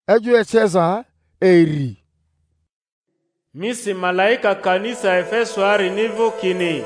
Eju echeza eri. Misi malaika kanisa Efeso ari nivo kini.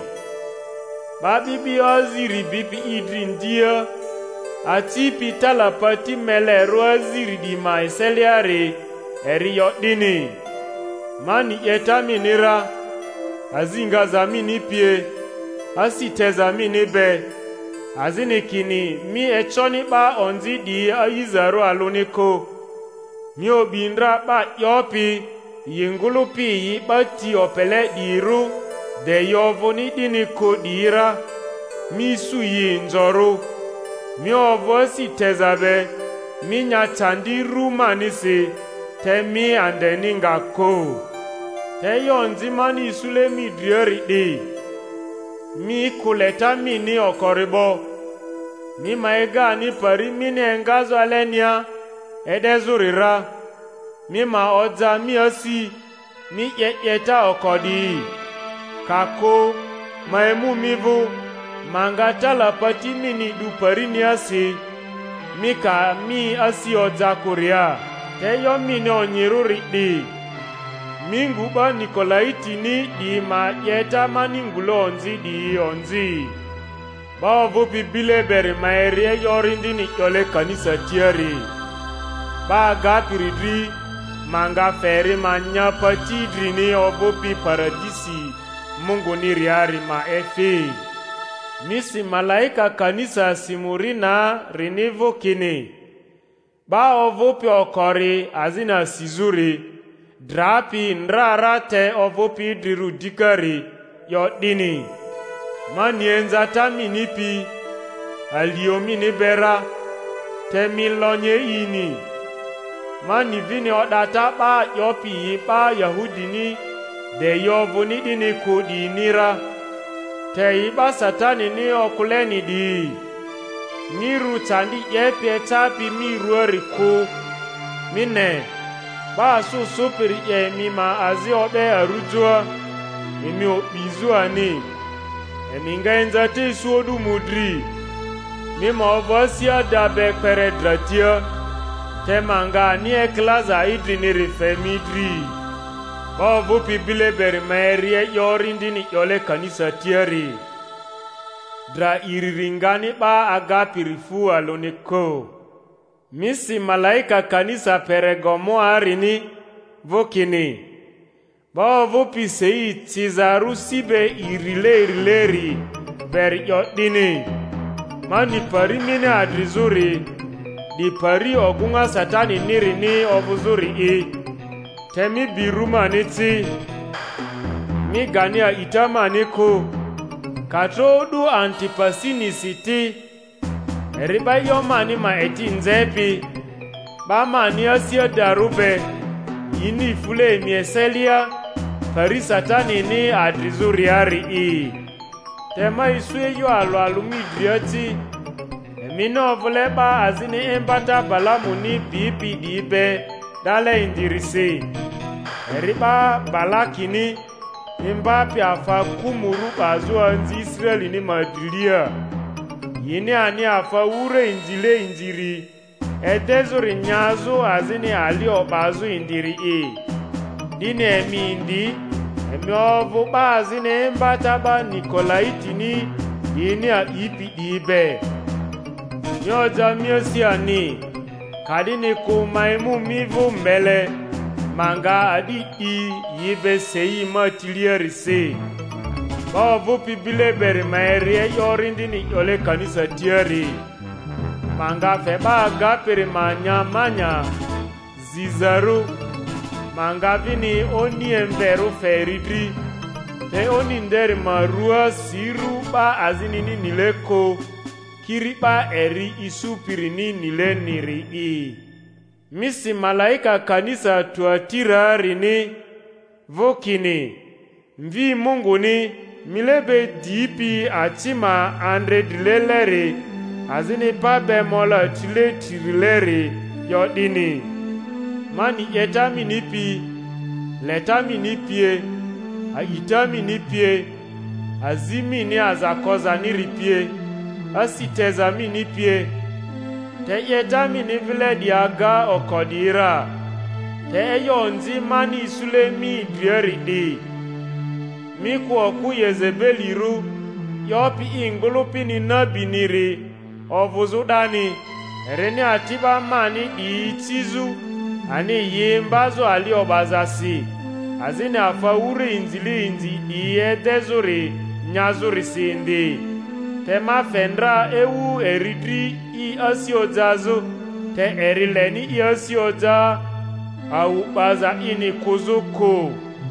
Babibi oziri bibi idri ndia. Ati pitala pati melero oziri di maiseliari eri yodini. Mani yetami nira. Azinga zamini pie. Asiteza mini be. Azini kini mi echoni ba onzi di ayizaro aluniko. Mi obindra ba yopi. Yingulupi yi bati opele diru de yovoni diniko dira mi su yi nzoru mi ovosi tezabe mi nyatandi rumanisi te mi andeninga ko te yonzi mani sule mi drieri di mi kuleta mini okoribo mi maega ni pari mini engazo alenia edezurira mi ma oza mi osi mi yeta okodi kako maemu mivu mangata la pati mini du parini asi mi ka mi asi oza kuria te yo mini onyiru ridi minguba nikolaiti ni di ma yeta maningulo onzi di onzi ba vupi bile bere maerie yorindi ni yole kanisa tiari ba gapiridri manga feri manya pati drini obopi paradisi Mungu ni riari ma efi. Misi malaika kanisa simurina rinivo kini. Ba ovopi okori azina sizuri. Drapi nrarate ovopi dirudikari yodini. Manienza taminipi. Aliomini bera. Temilonye ini. Mani vini odata ba yopi ba Yahudini de yovuni dini kudi nira te iba satani ni okuleni di miru tandi yepe tapi miru eriku mine ba su supiri ye mima azi obe arujua imi obizua ni eminga enzati suodu mudri mima ovosia dabe pere dratia temanga ni eklaza idrini rifemidri ba vupi bile beri maerie yorindi ni yole kanisa tiari dra iriringani ba agapi rifu aloniko misi malaika kanisa Peregomo arini vokini ba vupi sei tizaru sibe irileri beri yodini mani parimine adrizuri di pari ogunga satani nirini ovuzuri temi biruma niti mi gania itama niko katodu antipasini siti riba yomani ma eti nzepi bama ni asia darube yini fule mieselia pari satani ni adrizuriari tema isue yo alumi driati Mino vuleba azini embata balamuni bibi dibe dale indirisi. Eriba balakini imba piafa kumuru bazua nzi Israeli ni madilia. Yini ani afa ure inzile inziri. Edezuri nyazo azini alio bazu indiri Dine emi indi. Emi ovu ba azini embata ba Nikolaitini yini a ipi dibe. Nyoja miosiani kadini kumaimu mivu mbele manga adiki yibe seyi matilierisi ba vupi bile beri maerie yorindini yole kanisa tiari manga feba gapiri manya zizaru manga vini oni emberu feridri te oni nderi marua siru ba azinini nileko kiriba eri isupirini nile niri misi malaika kanisa Tuatira rini vokini mvi Mungu ni milebe dipi atima andre dileleri azini pabe mola tile tirileri yodini mani etami nipi letami nipie aitami nipie azimi ni azakoza niripie asiteza mini pie te yeta mini vile diaga okodira te eyonzi mani sulemi drieri di mi ku Yezebeliru yopi ingulupi ni nabiniri ovuzudani reni atiba mani di tizu ani yimbazo aliobazasi azini afauri inzi di edezuri nyazuri sindi tema fendra ewu eridri i asiojazo te erileni i asioja au baza ini kuzuku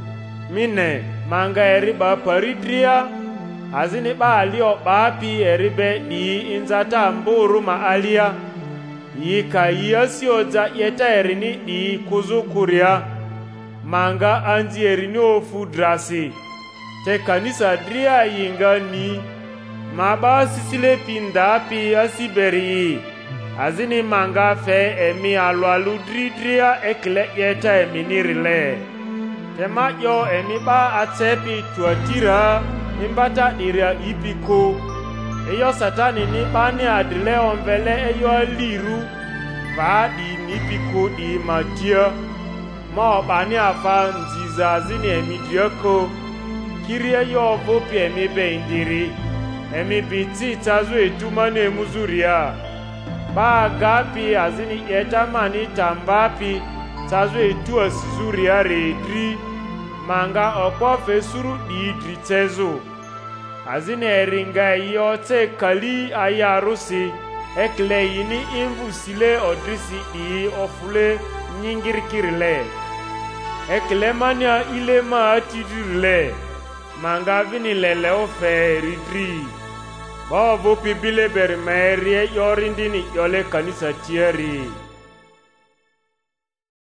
mine manga eriba paridria azini ba alio bapi eribe di inzata mburu maalia yika i asioja yeta erini di kuzukuria manga anzi erini ofudrasi te kanisa dria yinga ni maba sisile pindapi asiberi azini manga fe emi alwalu dridria ekle yeta emi nirile tema yo emi ba atepi tuatira imbata diria ipiko eyo satani ni bani adile onvele eyo liru va di nipiko di matia ma bani afa nziza azini emi dioko kirie yo vopi emi beindiri emi biti tazu etumane emuzuria ba gapi azini yetamani tambapi tazu etu asizuria redri manga okpo fesuru idri tezo azini eringa yote kali ayarusi ekle yini invusile odrisi di ofule nyingirkirile ekle mania ilema atidurile manga vini lele ofe ridri Bobo pibile bermerie yorindini yole kanisa tieri.